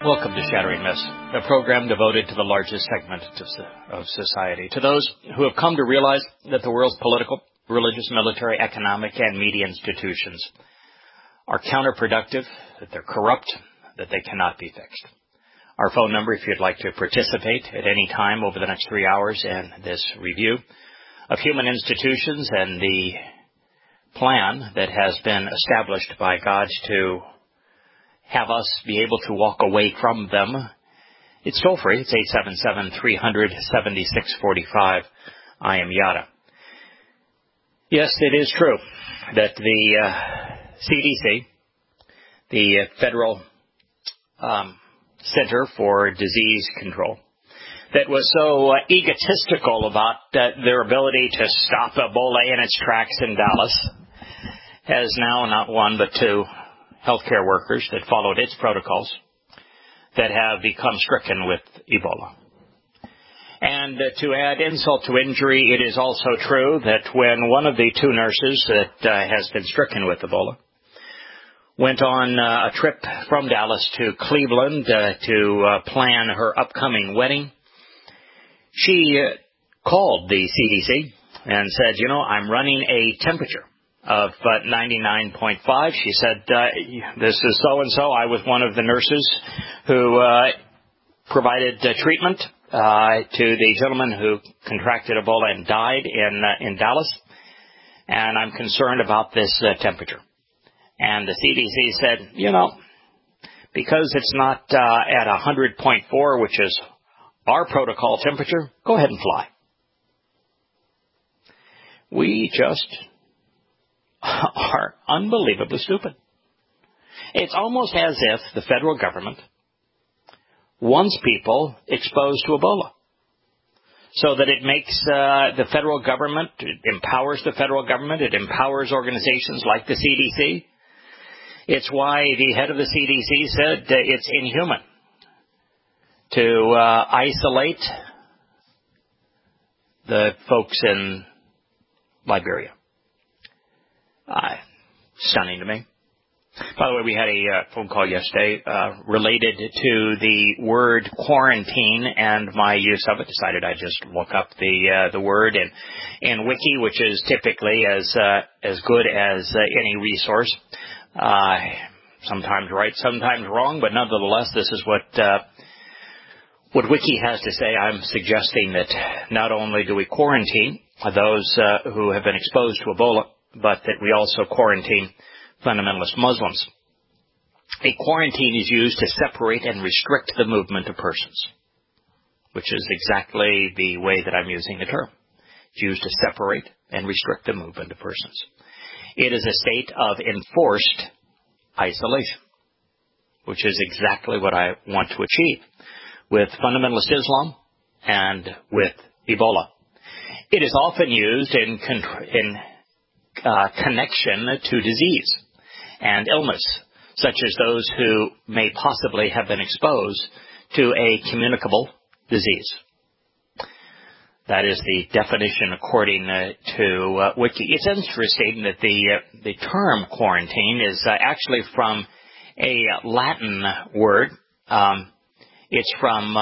Welcome to Shattering Myths, a program devoted to the largest segment of society, to those who have come to realize that the world's political, religious, military, economic, and media institutions are counterproductive, that they're corrupt, that they cannot be fixed. Our phone number, if you'd like to participate at any time over the next 3 hours in this review of human institutions and the plan that has been established by God to have us be able to walk away from them. It's toll free. It's 877-300-7645. I am Yada. Yes, it is true that the CDC, the Federal Center for Disease Control, that was so egotistical about their ability to stop Ebola in its tracks in Dallas, has now not one but two healthcare workers that followed its protocols that have become stricken with Ebola. And to add insult to injury, it is also true that when one of the two nurses that has been stricken with Ebola went on a trip from Dallas to Cleveland to plan her upcoming wedding, she called the CDC and said, I'm running a temperature of 99.5. She said, this is so-and-so. I was one of the nurses who provided treatment to the gentleman who contracted Ebola and died in Dallas, and I'm concerned about this temperature. And the CDC said, because it's not at 100.4, which is our protocol temperature, go ahead and fly. We just are unbelievably stupid. It's almost as if the federal government wants people exposed to Ebola so that it makes the federal government, it empowers the federal government, it empowers organizations like the CDC. It's why the head of the CDC said it's inhuman to isolate the folks in Liberia. Stunning to me. By the way, we had a phone call yesterday related to the word quarantine and my use of it. Decided I'd just look up the word in Wiki, which is typically as good as any resource. Sometimes right, sometimes wrong, but nonetheless, this is what Wiki has to say. I'm suggesting that not only do we quarantine those who have been exposed to Ebola, but that we also quarantine fundamentalist Muslims. A quarantine is used to separate and restrict the movement of persons, which is exactly the way that I'm using the term. It's used to separate and restrict the movement of persons. It is a state of enforced isolation, which is exactly what I want to achieve with fundamentalist Islam and with Ebola. It is often used in connection to disease and illness, such as those who may possibly have been exposed to a communicable disease. That is the definition according to Wiki. It's interesting that the term quarantine is actually from a Latin word. It's from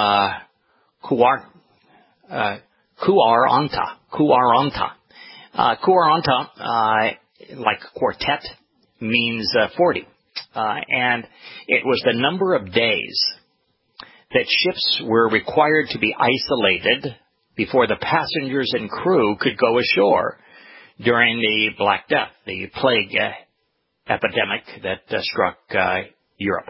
Quaranta. Quaranta, like quartet, means 40. And it was the number of days that ships were required to be isolated before the passengers and crew could go ashore during the Black Death, the plague epidemic that struck Europe.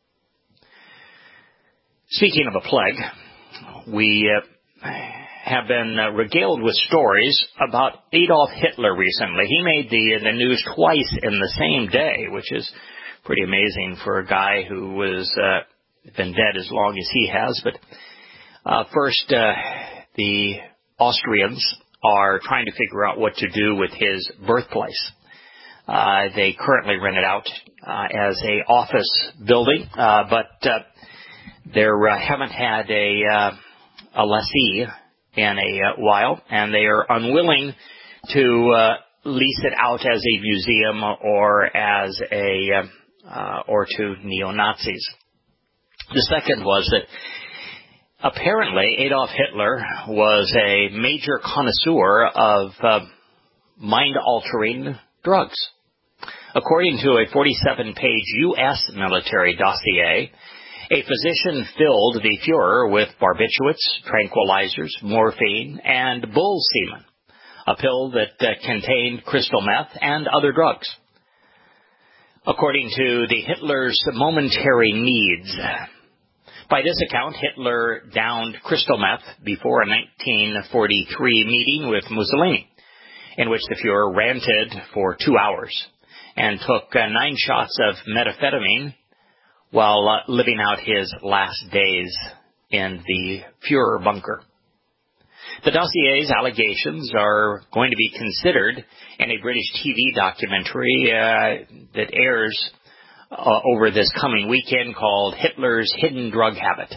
Speaking of a plague, we have been regaled with stories about Adolf Hitler recently. He made the news twice in the same day, which is pretty amazing for a guy who was been dead as long as he has. But first, the Austrians are trying to figure out what to do with his birthplace. They currently rent it out as a office building, but they haven't had a lessee in a while, and they are unwilling to lease it out as a museum or as or to neo-Nazis. The second was that apparently Adolf Hitler was a major connoisseur of mind-altering drugs. According to a 47-page U.S. military dossier, a physician filled the Fuhrer with barbiturates, tranquilizers, morphine, and bull semen, a pill that contained crystal meth and other drugs. According to the Hitler's momentary needs, by this account, Hitler downed crystal meth before a 1943 meeting with Mussolini, in which the Fuhrer ranted for 2 hours and took 9 shots of methamphetamine while living out his last days in the Fuhrer bunker. The dossier's allegations are going to be considered in a British TV documentary that airs over this coming weekend called Hitler's Hidden Drug Habit.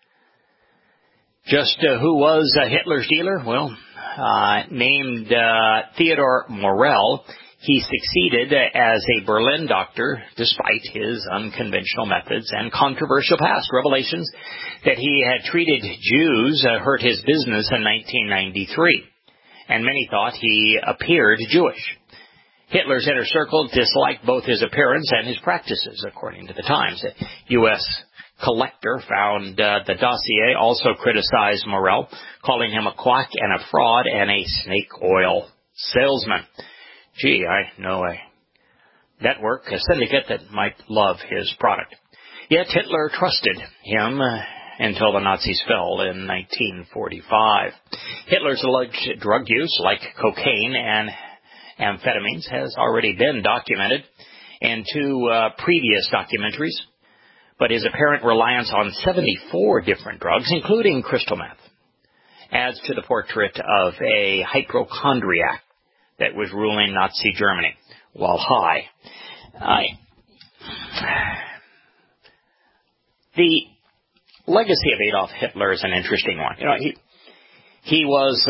Just who was Hitler's dealer? Well, named Theodor Morell, he succeeded as a Berlin doctor despite his unconventional methods and controversial past. Revelations that he had treated Jews hurt his business in 1993, and many thought he appeared Jewish. Hitler's inner circle disliked both his appearance and his practices, according to the Times. A U.S. collector found the dossier also criticized Morell, calling him a quack and a fraud and a snake oil salesman. Gee, I know a network, a syndicate that might love his product. Yet Hitler trusted him until the Nazis fell in 1945. Hitler's alleged drug use, like cocaine and amphetamines, has already been documented in 2 previous documentaries, but his apparent reliance on 74 different drugs, including crystal meth, adds to the portrait of a hypochondriac that was ruling Nazi Germany while high. The legacy of Adolf Hitler is an interesting one. You know, he was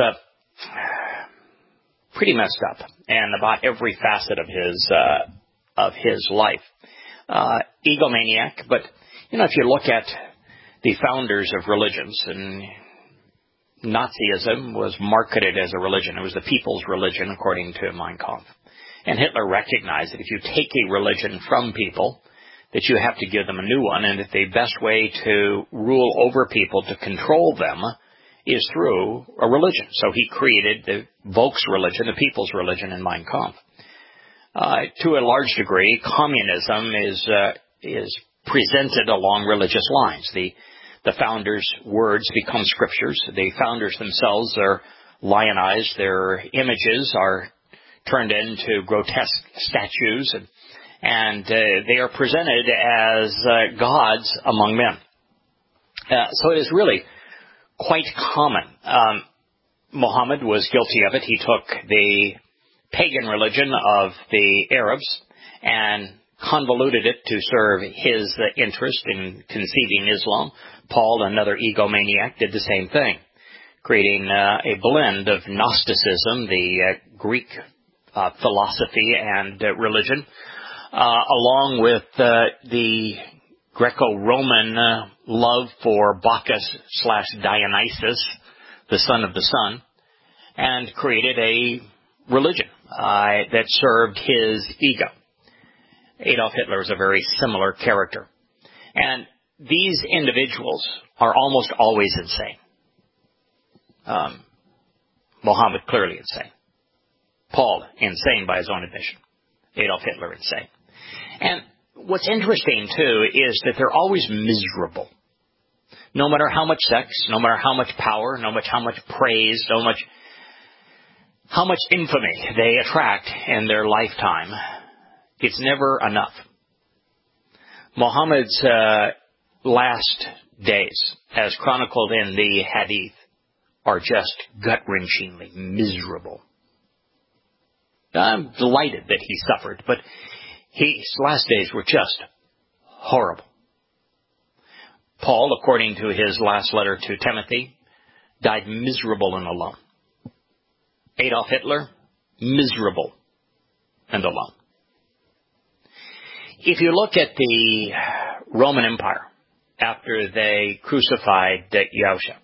pretty messed up in about every facet of his life. Egomaniac, but you know, if you look at the founders of religions, and Nazism was marketed as a religion. It was the people's religion, according to Mein Kampf. And Hitler recognized that if you take a religion from people, that you have to give them a new one, and that the best way to rule over people, to control them, is through a religion. So he created the Volksreligion, the people's religion, in Mein Kampf. To a large degree, communism is presented along religious lines. The founders' words become scriptures. The founders themselves are lionized. Their images are turned into grotesque statues, and they are presented as gods among men. So it is really quite common. Muhammad was guilty of it. He took the pagan religion of the Arabs and convoluted it to serve his interest in conceiving Islam. Paul, another egomaniac, did the same thing, creating a blend of Gnosticism, the Greek philosophy and religion, along with the Greco-Roman love for Bacchus/Dionysus, the son of the sun, and created a religion that served his ego. Adolf Hitler is a very similar character. And these individuals are almost always insane. Muhammad, clearly insane. Paul, insane by his own admission. Adolf Hitler, insane. And what's interesting, too, is that they're always miserable. No matter how much sex, no matter how much power, no matter how much praise, no matter how much infamy they attract in their lifetime, it's never enough. Muhammad's last days, as chronicled in the Hadith, are just gut-wrenchingly miserable. I'm delighted that he suffered, but his last days were just horrible. Paul, according to his last letter to Timothy, died miserable and alone. Adolf Hitler, miserable and alone. If you look at the Roman Empire, after they crucified Yahusha.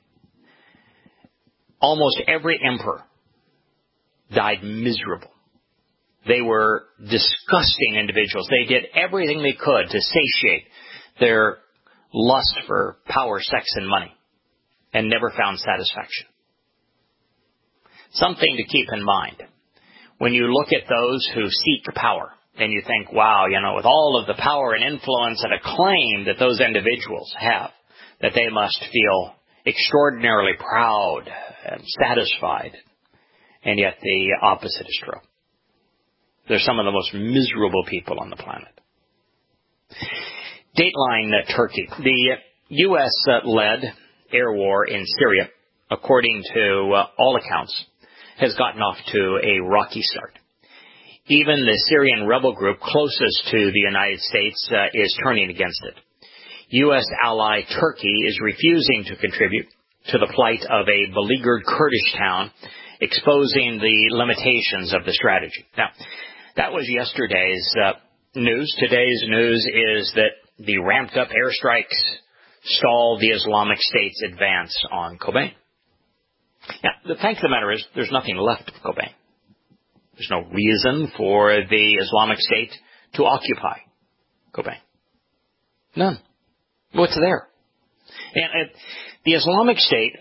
Almost every emperor died miserable. They were disgusting individuals. They did everything they could to satiate their lust for power, sex, and money, and never found satisfaction. Something to keep in mind. When you look at those who seek power, and you think, wow, with all of the power and influence and acclaim that those individuals have, that they must feel extraordinarily proud and satisfied. And yet the opposite is true. They're some of the most miserable people on the planet. Dateline Turkey. The U.S.-led air war in Syria, according to all accounts, has gotten off to a rocky start. Even the Syrian rebel group closest to the United States is turning against it. U.S. ally Turkey is refusing to contribute to the plight of a beleaguered Kurdish town, exposing the limitations of the strategy. Now, that was yesterday's news. Today's news is that the ramped-up airstrikes stall the Islamic State's advance on Kobane. Now, the fact of the matter is there's nothing left of Kobane. There's no reason for the Islamic State to occupy Kobane. None. What's there? And the Islamic State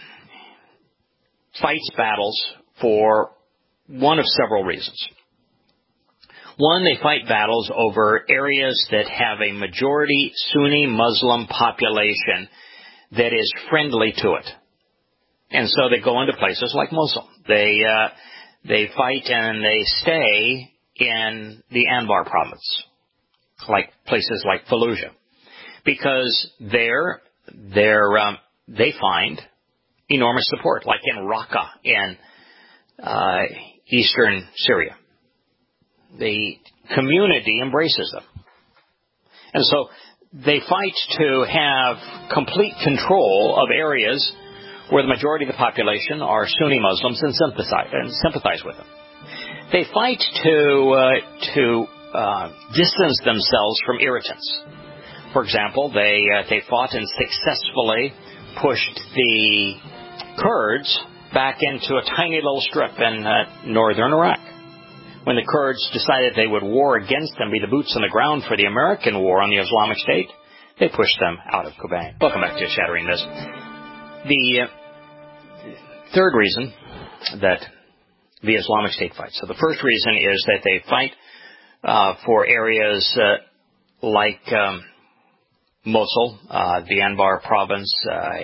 fights battles for one of several reasons. One, they fight battles over areas that have a majority Sunni Muslim population that is friendly to it. And so they go into places like Mosul. They fight and they stay in the Anbar province, like places like Fallujah, because there they find enormous support, like in Raqqa in eastern Syria. The community embraces them. And so they fight to have complete control of areas where the majority of the population are Sunni Muslims and sympathize with them. They fight to distance themselves from irritants. For example, they fought and successfully pushed the Kurds back into a tiny little strip in northern Iraq. When the Kurds decided they would war against them, be the boots on the ground for the American war on the Islamic State, they pushed them out of Kobane. Welcome back to Shattering This. The third reason that the Islamic State fights. So the first reason is that they fight for areas like Mosul, the Anbar province,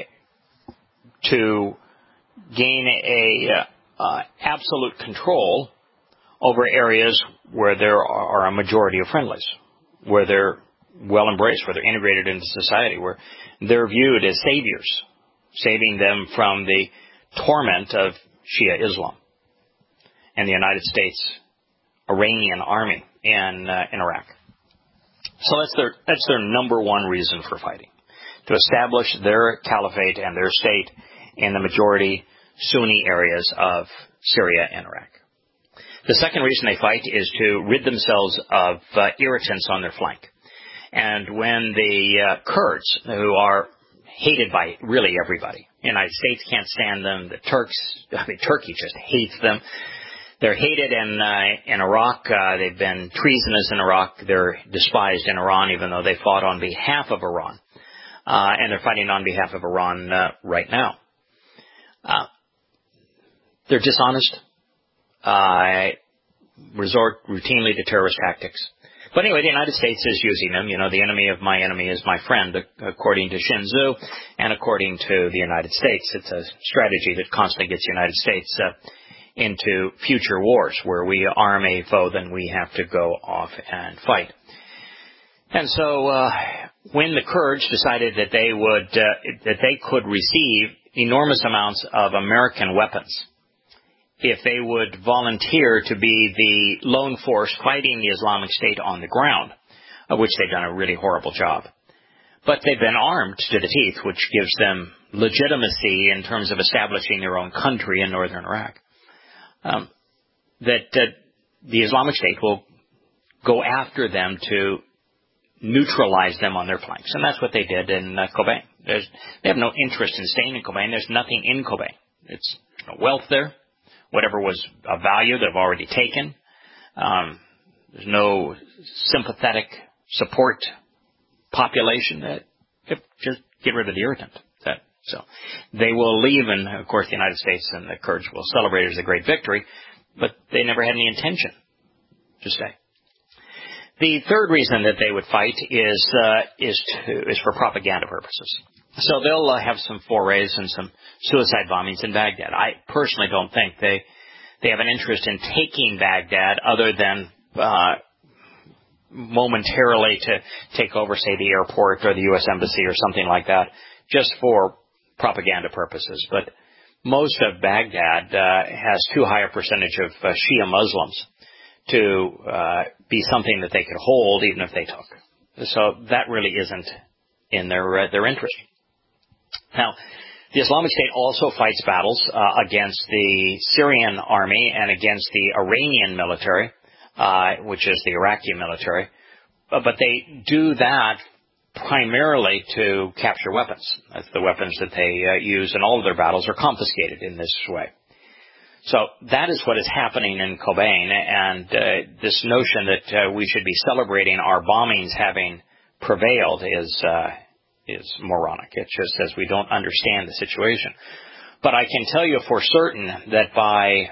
to gain a absolute control over areas where there are a majority of friendlies, where they're well embraced, where they're integrated into society, where they're viewed as saviors, saving them from the torment of Shia Islam and the United States Iranian army in Iraq. So that's their number one reason for fighting, to establish their caliphate and their state in the majority Sunni areas of Syria and Iraq. The second reason they fight is to rid themselves of irritants on their flank. And when the Kurds, who are hated by really everybody, the United States can't stand them, Turkey just hates them. They're hated in Iraq. They've been treasonous in Iraq. They're despised in Iran, even though they fought on behalf of Iran. And they're fighting on behalf of Iran right now. They're dishonest. Resort routinely to terrorist tactics. But anyway, the United States is using them. The enemy of my enemy is my friend, according to Sun Tzu, and according to the United States. It's a strategy that constantly gets the United States into future wars, where we arm a foe, then we have to go off and fight. And so, when the Kurds decided that they could receive enormous amounts of American weapons if they would volunteer to be the lone force fighting the Islamic State on the ground, of which they've done a really horrible job. But they've been armed to the teeth, which gives them legitimacy in terms of establishing their own country in northern Iraq. That the Islamic State will go after them to neutralize them on their flanks. And that's what they did in Kobane. They have no interest in staying in Kobane. There's nothing in Kobane. There's no wealth there. Whatever was of value, they've already taken. There's no sympathetic support population. Just get rid of the irritant. So they will leave, and of course the United States and the Kurds will celebrate it as a great victory, but they never had any intention to stay. The third reason that they would fight is for propaganda purposes. So they'll have some forays and some suicide bombings in Baghdad. I personally don't think they have an interest in taking Baghdad other than momentarily to take over, say, the airport or the U.S. Embassy or something like that, just for propaganda purposes. But most of Baghdad has too high a percentage of Shia Muslims to be something that they could hold even if they took. So that really isn't in their interest. Now, the Islamic State also fights battles against the Syrian army and against the Iranian military, which is the Iraqi military. But they do that primarily to capture weapons. That's the weapons that they use in all of their battles are confiscated in this way. So that is what is happening in Kobane, and this notion that we should be celebrating our bombings having prevailed is moronic. It just says we don't understand the situation. But I can tell you for certain that by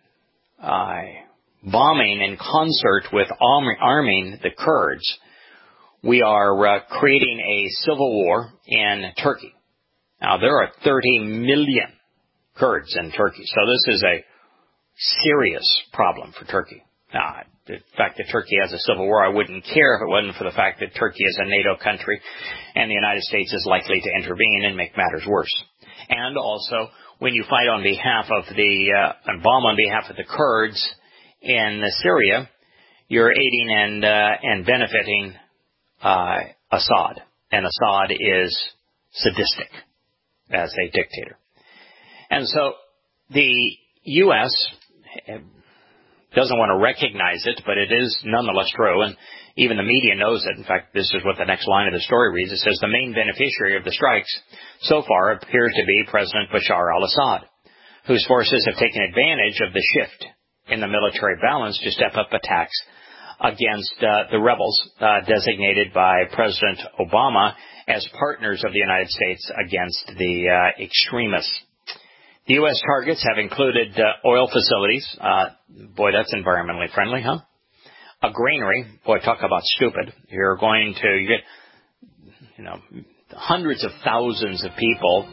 bombing in concert with arming the Kurds, we are creating a civil war in Turkey. Now, there are 30 million Kurds in Turkey, so this is a serious problem for Turkey. Now, the fact that Turkey has a civil war, I wouldn't care if it wasn't for the fact that Turkey is a NATO country and the United States is likely to intervene and make matters worse. And also, when you fight on behalf of and bomb on behalf of the Kurds in Syria, you're aiding and benefiting Assad. And Assad is sadistic as a dictator. And so the U.S. doesn't want to recognize it, but it is nonetheless true, and even the media knows it. In fact, this is what the next line of the story reads. It says, the main beneficiary of the strikes so far appears to be President Bashar al-Assad, whose forces have taken advantage of the shift in the military balance to step up attacks against the rebels designated by President Obama as partners of the United States against the extremists. The U.S. targets have included oil facilities. Boy, that's environmentally friendly, huh? A granary. Boy, talk about stupid. You're going to get, hundreds of thousands of people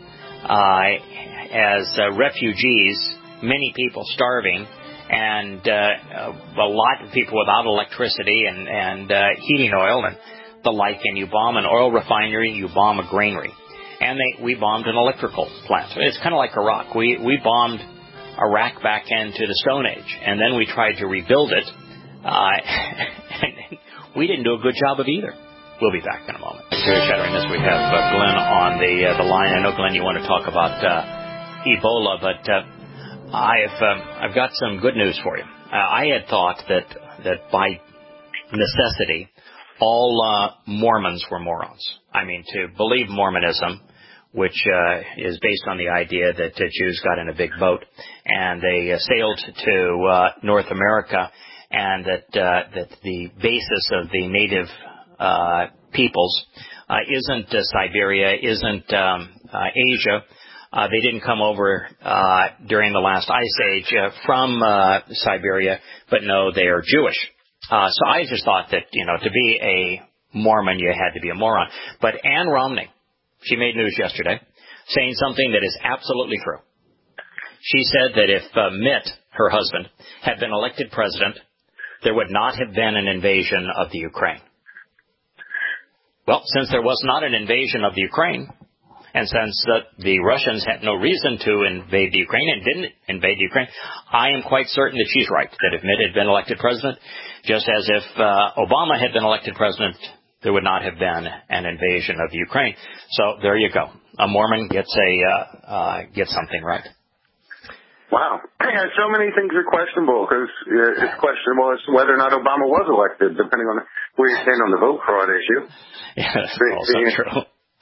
as refugees, many people starving, and a lot of people without electricity and heating oil and the like, and you bomb an oil refinery, you bomb a granary. And we bombed an electrical plant. It's kind of like Iraq. We bombed Iraq back into the Stone Age, and then we tried to rebuild it, and we didn't do a good job of either. We'll be back in a moment. Here at Shattering This, we have Glenn on the line. I know, Glenn, you want to talk about Ebola, but I've got some good news for you. I had thought that by necessity, all Mormons were morons. I mean, to believe Mormonism, which is based on the idea that Jews got in a big boat and they sailed to North America, and that the basis of the native peoples isn't Siberia, isn't Asia. They didn't come over during the last ice age from Siberia, but no, they are Jewish. So I just thought that, to be a Mormon, you had to be a moron. But Ann Romney, she made news yesterday saying something that is absolutely true. She said that if Mitt, her husband, had been elected president, there would not have been an invasion of the Ukraine. Well, since there was not an invasion of the Ukraine, and since the Russians had no reason to invade the Ukraine and didn't invade the Ukraine, I am quite certain that she's right, that if Mitt had been elected president, just as if Obama had been elected president, there would not have been an invasion of Ukraine. So there you go. A Mormon gets something right. Wow. Yeah, so many things are questionable because it's questionable as to whether or not Obama was elected, depending on where you stand on the vote fraud issue. Yeah, that's also true.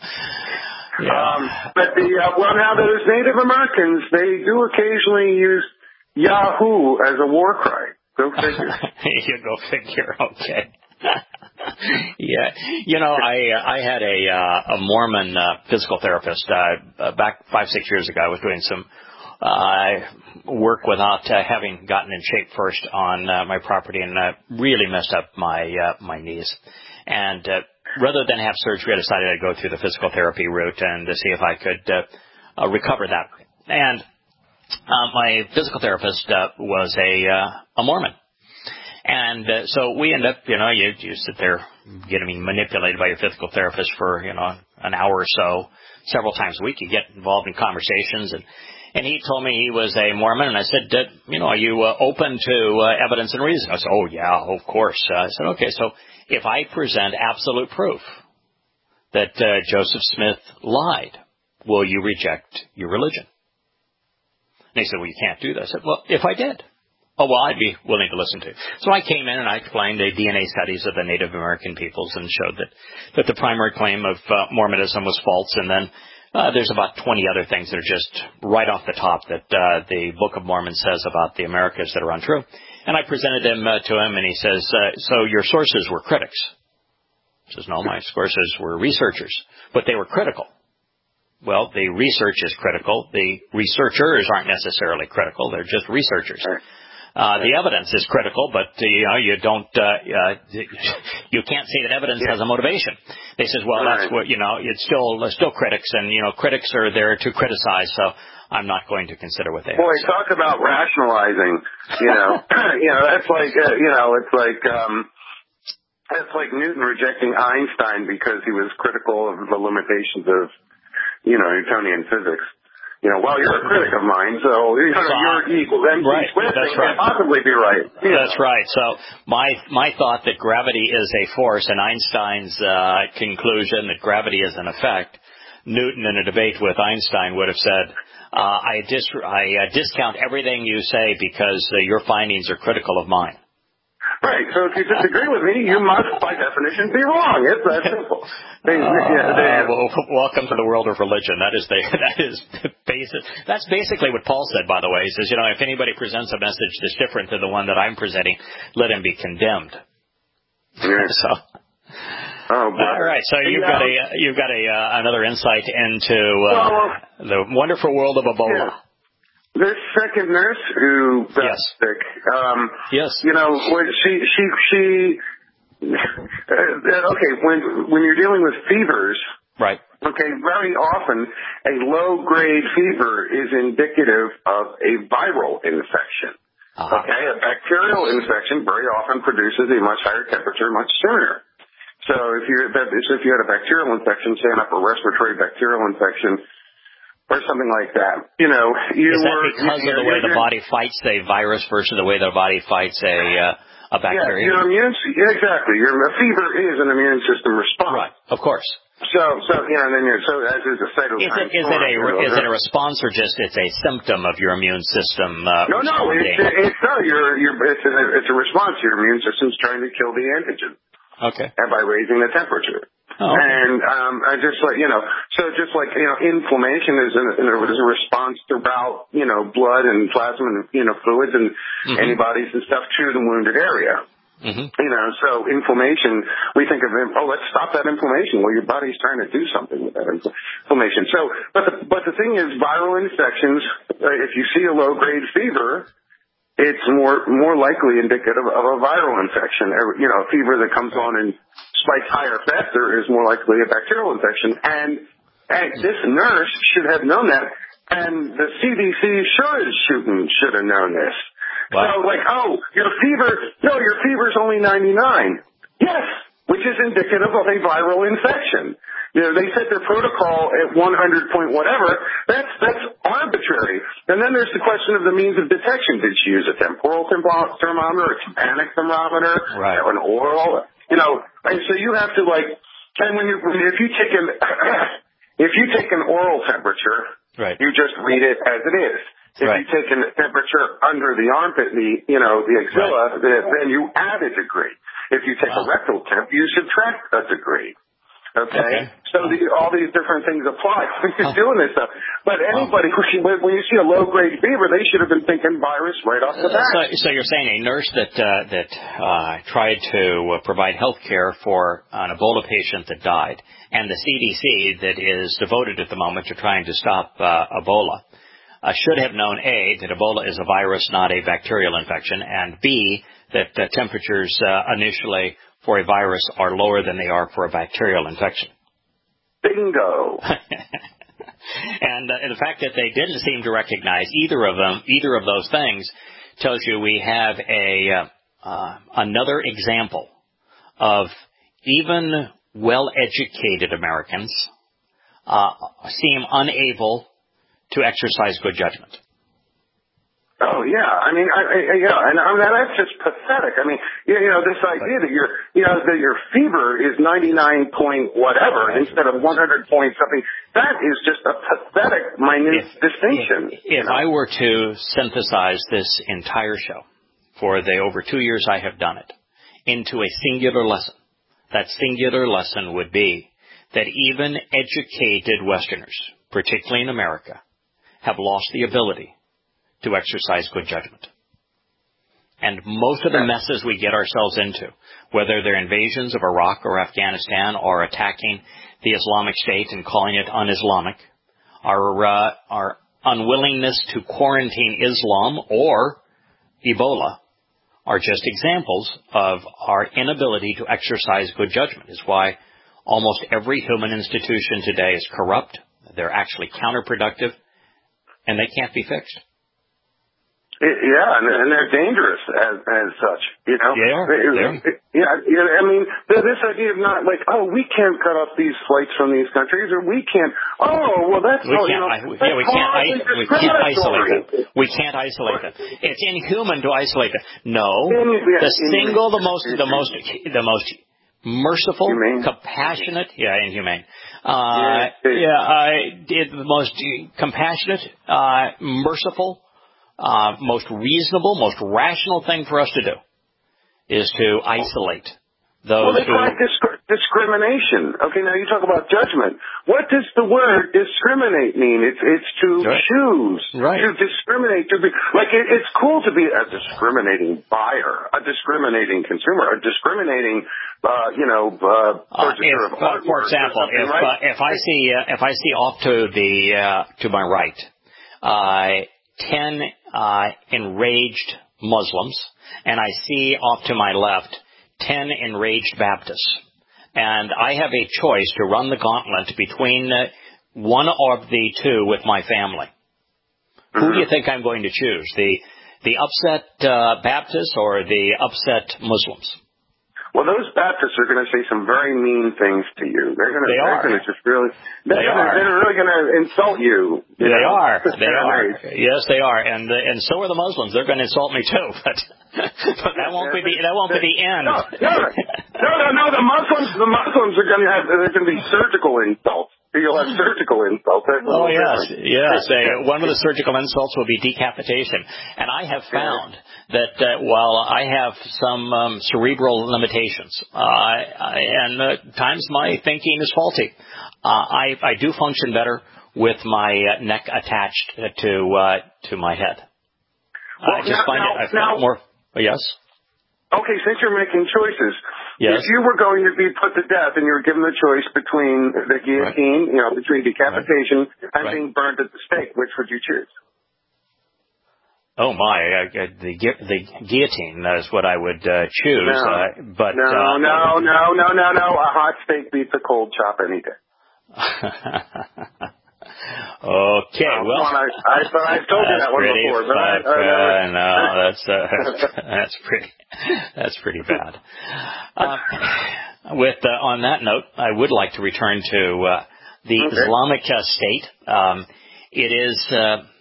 Yeah. But well, now those Native Americans, they do occasionally use Yahoo as a war cry. Go figure. You go figure. Okay. Yeah, I had a Mormon physical therapist back 5-6 years ago. I was doing some work without having gotten in shape first on my property, and really messed up my knees. And rather than have surgery, I decided I'd go through the physical therapy route and to see if I could recover that. And my physical therapist was a Mormon. And so we end up, you sit there getting manipulated by your physical therapist for, an hour or so, several times a week. You get involved in conversations, and he told me he was a Mormon, and I said, are you open to evidence and reason? I said, oh, yeah, of course. I said, okay, so if I present absolute proof that Joseph Smith lied, will you reject your religion? And he said, well, you can't do that. I said, well, if I did. Oh, well, I'd be willing to listen to. So I came in and I explained the DNA studies of the Native American peoples and showed that the primary claim of Mormonism was false. And then there's about 20 other things that are just right off the top that the Book of Mormon says about the Americas that are untrue. And I presented them to him, and he says, so your sources were critics. He says, no, my sources were researchers, but they were critical. Well, the research is critical. The researchers aren't necessarily critical. They're just researchers. The evidence is critical, but you don't. You can't say that evidence has a motivation. They says, well, that's what it's still critics, and critics are there to criticize. So I'm not going to consider what they have. Boy, talk about rationalizing. That's like that's like Newton rejecting Einstein because he was critical of the limitations of Newtonian physics. Well, you're a critic of mine, so you're equal. Then right. That's right. Can't possibly be right. That's right. So my thought that gravity is a force, and Einstein's conclusion that gravity is an effect, Newton in a debate with Einstein would have said, I discount everything you say because your findings are critical of mine. Right. So if you disagree with me, you must, by definition, be wrong. It's that simple. Welcome to the world of religion. That's basically what Paul said, by the way. He says, if anybody presents a message that's different than the one that I'm presenting, let him be condemned. Yeah. All right. So you've got another insight into the wonderful world of Ebola. Yeah. This second nurse who got sick, yes. When you're dealing with fevers, right? Okay, very often a low-grade fever is indicative of a viral infection. Uh-huh. Okay, a bacterial infection very often produces a much higher temperature much sooner. So if you had a bacterial infection, say an upper respiratory bacterial infection, or something like that. Is that because of the way the body fights a virus versus the way the body fights a bacteria? Yeah, exactly. A fever is an immune system response. Right, of course. So as is a cytokine. Is it a response or just it's a symptom of your immune system? No, it's a response. Your immune system's trying to kill the antigen. Okay. And by raising the temperature. Oh, okay. And inflammation is a response throughout blood and plasma and fluids and antibodies and stuff to the wounded area. Mm-hmm. So inflammation, we think of let's stop that inflammation. Well, your body's trying to do something with that inflammation. So, but the thing is, viral infections. If you see a low grade fever, it's more likely indicative of a viral infection. A fever that comes on and spikes higher faster is more likely a bacterial infection. And this nurse should have known that. And the CDC should have known this. Wow. So your fever's only 99. Yes, which is indicative of a viral infection. They set their protocol at 100 point whatever. That's arbitrary. And then there's the question of the means of detection. Did she use a temporal thermometer, a tympanic thermometer, right, an oral? And so you have to if you take an oral temperature, Right. You just read it as it is. If you take a temperature under the armpit, the axilla, then you add a degree. If you take a rectal temp, you subtract a degree. Okay? So all these different things apply when you're doing this stuff. But anybody, when you see a low-grade fever, they should have been thinking virus right off the bat. So you're saying a nurse that tried to provide health care for an Ebola patient that died, and the CDC that is devoted at the moment to trying to stop Ebola, should have known, A, that Ebola is a virus, not a bacterial infection, and B, that temperatures initially for a virus are lower than they are for a bacterial infection. Bingo. And the fact that they didn't seem to recognize either of those things tells you we have another example of even well-educated Americans seem unable to exercise good judgment. Oh yeah, I mean, that's just pathetic. I mean, this idea that your fever is 99 point whatever instead of 100 point something, that is just a pathetic, minute distinction. If I were to synthesize this entire show for the over 2 years I have done it into a singular lesson, that singular lesson would be that even educated Westerners, particularly in America, have lost the ability to exercise good judgment. And most of the messes we get ourselves into, whether they're invasions of Iraq or Afghanistan or attacking the Islamic State and calling it un-Islamic, our unwillingness to quarantine Islam or Ebola are just examples of our inability to exercise good judgment. It's why almost every human institution today is corrupt, they're actually counterproductive, and they can't be fixed. And they're dangerous as such, They are. I mean, this idea of not like, we can't cut off these flights from these countries, or we can't. We can't isolate them. We can't isolate them. It's inhuman to isolate them. No, the most merciful, compassionate, inhumane. The most compassionate, merciful, most reasonable, most rational thing for us to do is to isolate those they call it discrimination. Okay, now you talk about judgment. What does the word discriminate mean? It's to choose, to discriminate, to be like it's cool to be a discriminating buyer, a discriminating consumer, a discriminating purchaser of artwork. For example, if I see off to my right 10 enraged Muslims, and I see off to my left 10 enraged Baptists, and I have a choice to run the gauntlet between one of the two with my family. Who do you think I'm going to choose? The upset Baptists or the upset Muslims? Well, those Baptists are going to say some very mean things to you. They're going to just really, they're really going to insult you. They are. Yes, they are. And so are the Muslims. They're going to insult me too. But that won't be the end. No. The Muslims are going to be surgical insults. You'll have surgical insults. Yes. One of the surgical insults will be decapitation. And I have found that while I have some cerebral limitations, and at times my thinking is faulty, I do function better with my neck attached to my head. I just find it more. Yes. Okay, since you're making choices, yes. If you were going to be put to death and you were given the choice between the guillotine, between decapitation and being burned at the stake, which would you choose? Oh my, the guillotine is what I would choose. No. A hot steak beats a cold chop any day. Okay, well, I've told you that one before. That's pretty bad. On that note, I would like to return to the Islamic State. It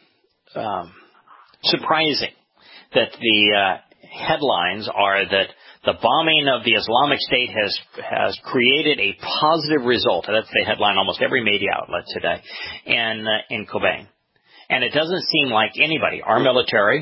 is surprising that the headlines are that The bombing of the Islamic State has created a positive result. That's the headline almost every media outlet today in Kobane. And it doesn't seem like anybody, our military,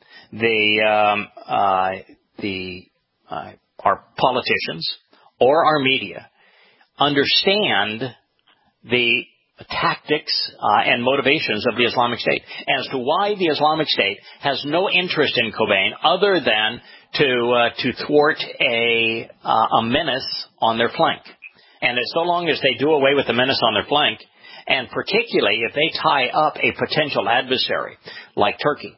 our politicians, or our media, understand the tactics and motivations of the Islamic State as to why the Islamic State has no interest in Kobane other than to thwart a menace on their flank. And so long as they do away with the menace on their flank, and particularly if they tie up a potential adversary like Turkey,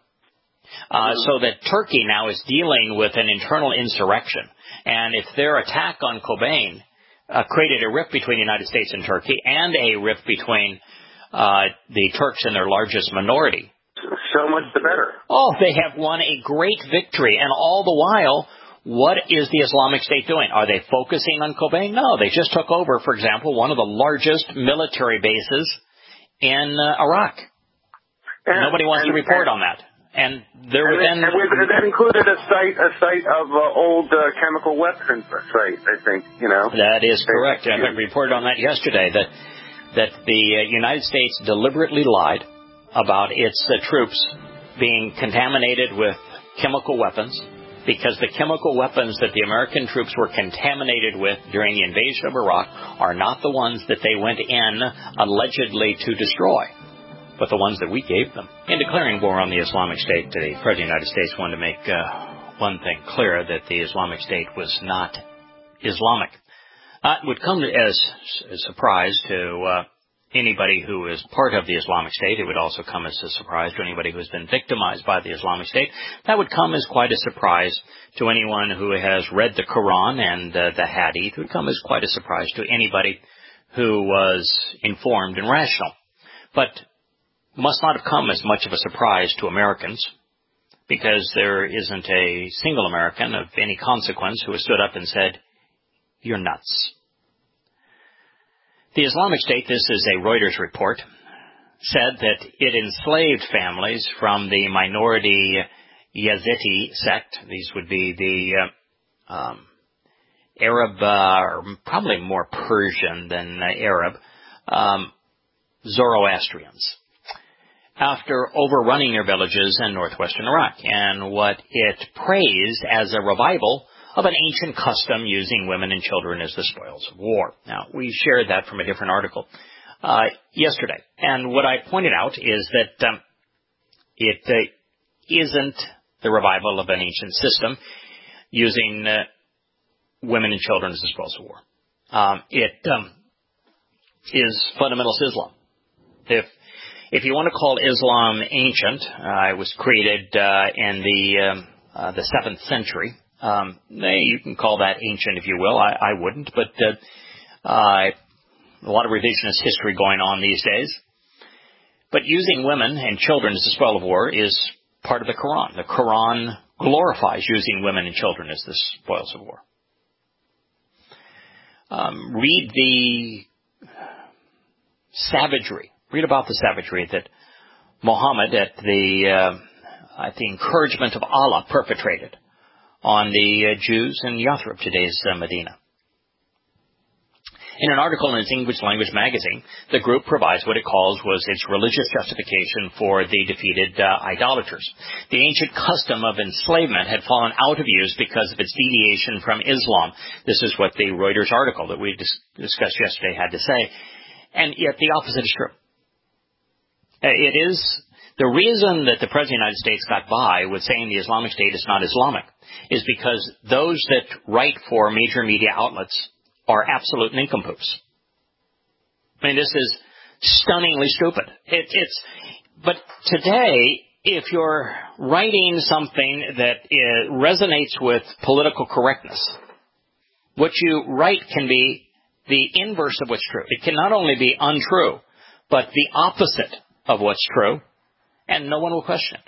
so that Turkey now is dealing with an internal insurrection, and if their attack on Kobane created a rift between the United States and Turkey, and a rift between the Turks and their largest minority. So much the better. Oh, they have won a great victory, and all the while, what is the Islamic State doing? Are they focusing on Kobane? No, they just took over, for example, one of the largest military bases in Iraq. Nobody wants to report on that. And that included a site of old chemical weapons site, I think, That is correct. I reported on that yesterday, that the United States deliberately lied about its troops being contaminated with chemical weapons, because the chemical weapons that the American troops were contaminated with during the invasion of Iraq are not the ones that they went in allegedly to destroy, but the ones that we gave them. In declaring war on the Islamic State, the President of the United States wanted to make one thing clear, that the Islamic State was not Islamic. It would come as a surprise to anybody who is part of the Islamic State. It would also come as a surprise to anybody who has been victimized by the Islamic State. That would come as quite a surprise to anyone who has read the Quran and the Hadith. It would come as quite a surprise to anybody who was informed and rational. But must not have come as much of a surprise to Americans, because there isn't a single American of any consequence who has stood up and said, "You're nuts." The Islamic State, this is a Reuters report, said that it enslaved families from the minority Yazidi sect. These would be the Arab, or probably more Persian than Arab, Zoroastrians, after overrunning their villages in northwestern Iraq, and what it praised as a revival of an ancient custom using women and children as the spoils of war. Now, we shared that from a different article yesterday, and what I pointed out is that it isn't the revival of an ancient system using women and children as the spoils of war. It is fundamentalist Islam. If you want to call Islam ancient, it was created in the 7th century. You can call that ancient if you will. I wouldn't, but a lot of revisionist history going on these days. But using women and children as the spoil of war is part of the Quran. The Quran glorifies using women and children as the spoils of war. Read the savagery. Read about the savagery that Muhammad, at the encouragement of Allah, perpetrated on the Jews in Yathrib, today's Medina. In an article in its English language magazine, the group provides what it calls was its religious justification for the defeated idolaters. The ancient custom of enslavement had fallen out of use because of its deviation from Islam. This is what the Reuters article that we discussed yesterday had to say. And yet the opposite is true. It is the reason that the President of the United States got by with saying the Islamic State is not Islamic is because those that write for major media outlets are absolute nincompoops. I mean, this is stunningly stupid. But today, if you're writing something that resonates with political correctness, what you write can be the inverse of what's true. It can not only be untrue, but the opposite of what's true, and no one will question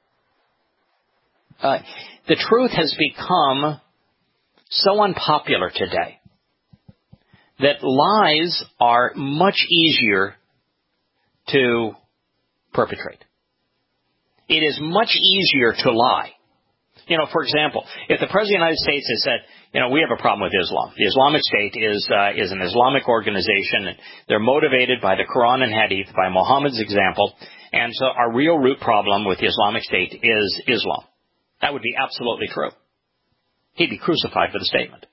it. The truth has become so unpopular today that lies are much easier to perpetrate. It is much easier to lie For example, if the President of the United States has said, we have a problem with Islam. The Islamic State is an Islamic organization, and they're motivated by the Quran and Hadith, by Muhammad's example, and so our real root problem with the Islamic State is Islam. That would be absolutely true. He'd be crucified for the statement.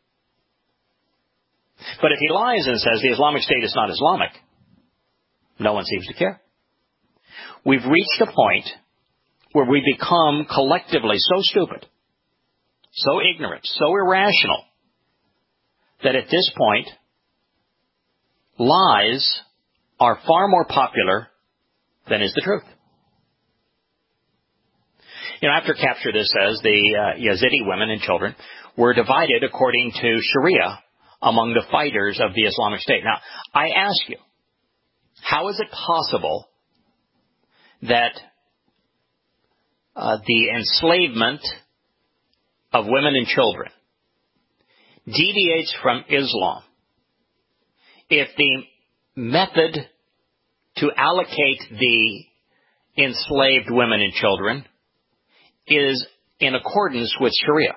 But if he lies and says the Islamic State is not Islamic, no one seems to care. We've reached a point where we become collectively so stupid, so ignorant, so irrational, that at this point, lies are far more popular than is the truth. After capture, this says the Yazidi women and children were divided according to Sharia among the fighters of the Islamic State. Now, I ask you, how is it possible that the enslavement of women and children deviates from Islam if the method to allocate the enslaved women and children is in accordance with Sharia?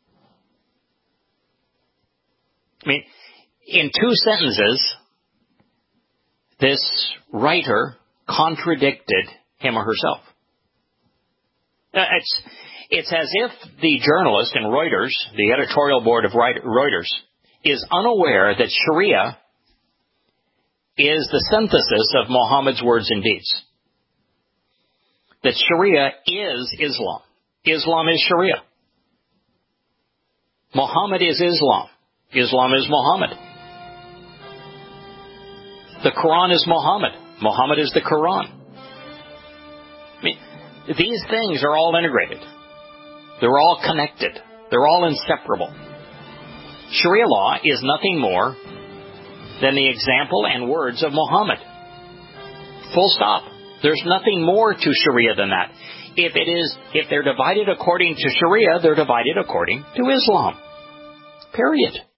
In two sentences, this writer contradicted him or herself. It's as if the journalist in Reuters, the editorial board of Reuters, is unaware that Sharia is the synthesis of Muhammad's words and deeds. That Sharia is Islam. Islam is Sharia. Muhammad is Islam. Islam is Muhammad. The Quran is Muhammad. Muhammad is the Quran. These things are all integrated. They're all connected. They're all inseparable. Sharia law is nothing more than the example and words of Muhammad. Full stop. There's nothing more to Sharia than that. If they're divided according to Sharia, they're divided according to Islam. Period.